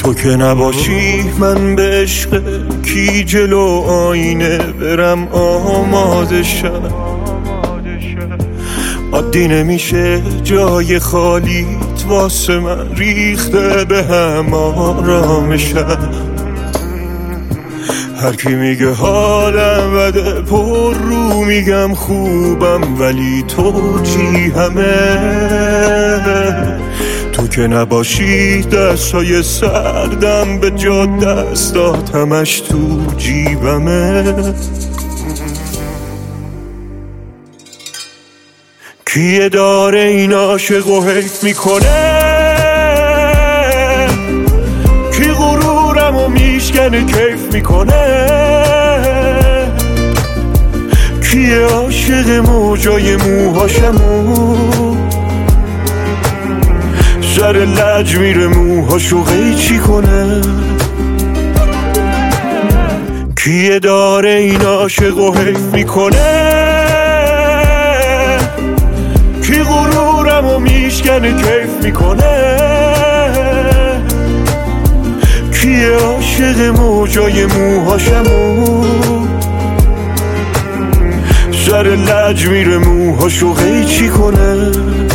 تو که نباشی من به عشق کی جلو آینه برم آماده شم. عادی نمیشه جای خالیت واسه من ریخته به هم آرامشم. هر کی میگه حالم بده پر رو میگم خوبم، ولی تو چی همه؟ تو که نباشی دستای سردم به جا دستات همش تو جیبمه. کیه داره این عاشق و حیف میکنه؟ کی غرورم و میشکنه کیف میکنه؟ کیه عاشق موجای موهاشمو سر لج میره موهاشو قیچی کنه؟ کیه داره این عاشق و حیف میکنه؟ کی غرورم و میشکنه کیف میکنه؟ کیه عاشق موجای موهاشمو سر لج میره موهاشو قیچی کنه؟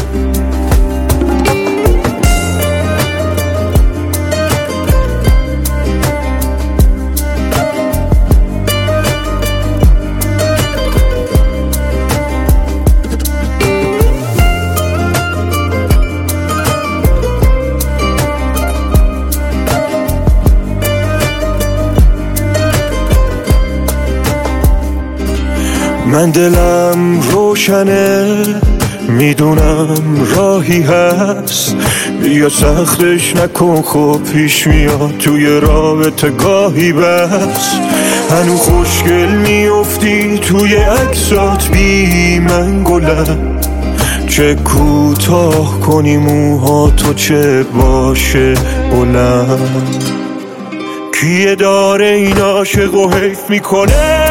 من دلم روشنه میدونم راهی هست، بیا سختش نکن خب پیش میاد توی رابطه گاهی بس. هنو خوشگل میافتی توی عکسات بی من گلم، چه کوتاه کنی موها تو چه باشه بلند. کیه داره این عاشق و حیف میکنه؟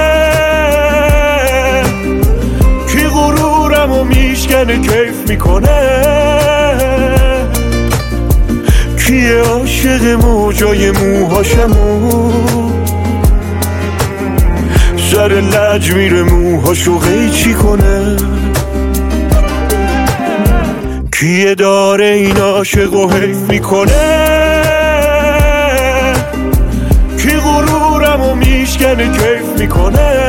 و میشکنه کیف میکنه؟ کیه عاشق موجای موهاشمو سر لج میره موهاشو قیچی کنه؟ کیه داره این عاشق و حیف میکنه؟ کی غرورم و میشکنه کیف میکنه؟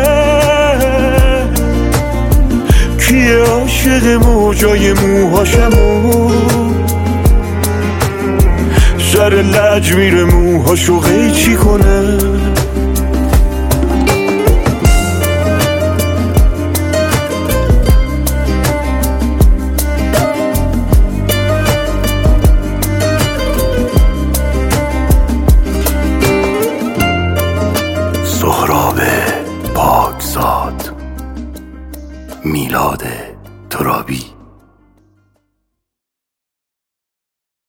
کیه عاشق موجای موهاشمو سر لج میره موهاشو قیچی کنه؟ سهراب پاکزاد، میلاد ترابی.